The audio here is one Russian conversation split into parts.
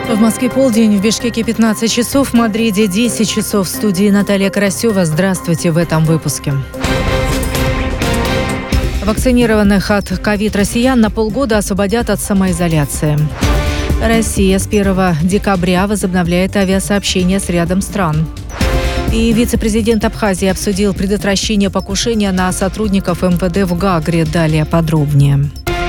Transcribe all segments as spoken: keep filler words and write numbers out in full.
В Москве полдень, в Бишкеке пятнадцать часов, в Мадриде десять часов. В студии Наталья Карасева. Здравствуйте в этом выпуске. Вакцинированных от ковид россиян на полгода освободят от самоизоляции. Россия с первого декабря возобновляет авиасообщение с рядом стран. И вице-президент Абхазии обсудил предотвращение покушения на сотрудников эм вэ дэ в Гагре. Далее подробнее.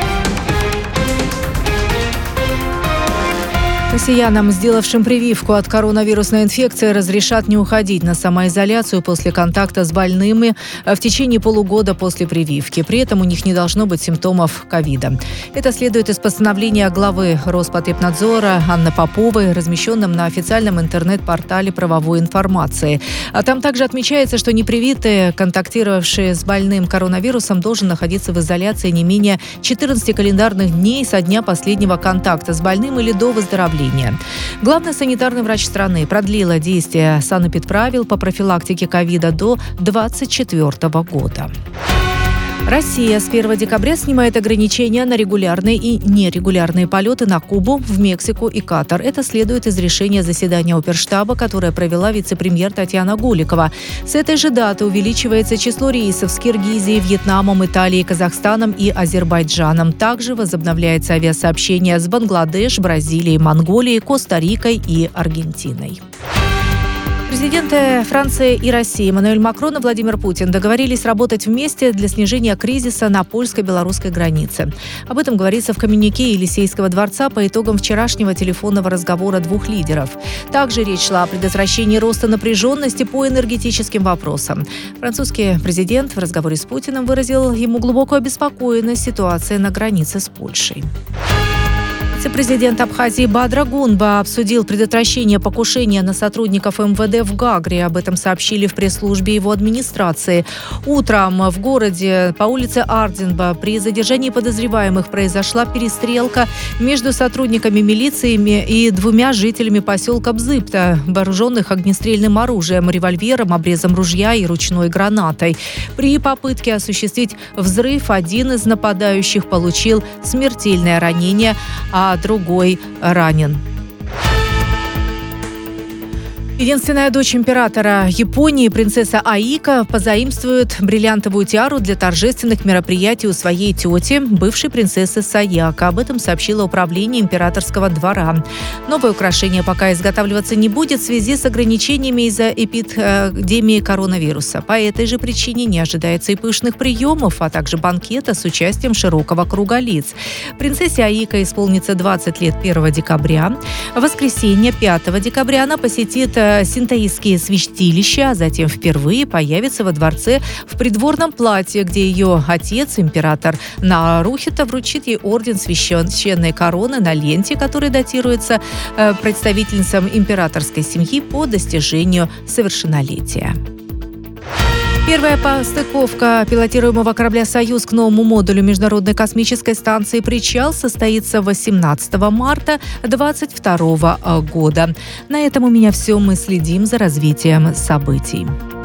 Россиянам, сделавшим прививку от коронавирусной инфекции, разрешат не уходить на самоизоляцию после контакта с больными в течение полугода после прививки. При этом у них не должно быть симптомов ковида. Это следует из постановления главы Роспотребнадзора Анны Поповой, размещенном на официальном интернет-портале правовой информации. А там также отмечается, что непривитые, контактировавшие с больным коронавирусом, должен находиться в изоляции не менее четырнадцати календарных дней со дня последнего контакта с больным или до выздоровления. Главный санитарный врач страны продлила действие санэпидправил по профилактике ковида до двадцать четвёртого года. Россия с первого декабря снимает ограничения на регулярные и нерегулярные полеты на Кубу, в Мексику и Катар. Это следует из решения заседания Оперштаба, которое провела вице-премьер Татьяна Голикова. С этой же даты увеличивается число рейсов с Киргизией, Вьетнамом, Италией, Казахстаном и Азербайджаном. Также возобновляется авиасообщение с Бангладеш, Бразилией, Монголией, Коста-Рикой и Аргентиной. Президенты Франции и России Эммануэль Макрон и Владимир Путин договорились работать вместе для снижения кризиса на польско-белорусской границе. Об этом говорится в коммюнике Елисейского дворца по итогам вчерашнего телефонного разговора двух лидеров. Также речь шла о предотвращении роста напряженности по энергетическим вопросам. Французский президент в разговоре с Путиным выразил ему глубокую обеспокоенность ситуацией на границе с Польшей. Вице-президент Абхазии Бадра Гунба обсудил предотвращение покушения на сотрудников эм вэ дэ в Гагре. Об этом сообщили в пресс-службе его администрации. Утром в городе по улице Арденба при задержании подозреваемых произошла перестрелка между сотрудниками милиции и двумя жителями поселка Бзыпта, вооруженных огнестрельным оружием, револьвером, обрезом ружья и ручной гранатой. При попытке осуществить взрыв один из нападающих получил смертельное ранение, а другой ранен. Единственная дочь императора Японии, принцесса Аика, позаимствует бриллиантовую тиару для торжественных мероприятий у своей тети, бывшей принцессы Саяко. Об этом сообщило управление императорского двора. Новое украшение пока изготавливаться не будет в связи с ограничениями из-за эпидемии коронавируса. По этой же причине не ожидается и пышных приемов, а также банкета с участием широкого круга лиц. Принцессе Аика исполнится двадцать лет первого декабря. В воскресенье пятого декабря она посетит синтоистские святилища, а затем впервые появится во дворце в придворном платье, где ее отец, император Нарухито, вручит ей орден священной короны на ленте, который датируется представительницам императорской семьи по достижению совершеннолетия. Первая постыковка пилотируемого корабля «Союз» к новому модулю Международной космической станции «Причал» состоится восемнадцатого марта две тысячи двадцать второго года. На этом у меня все. Мы следим за развитием событий.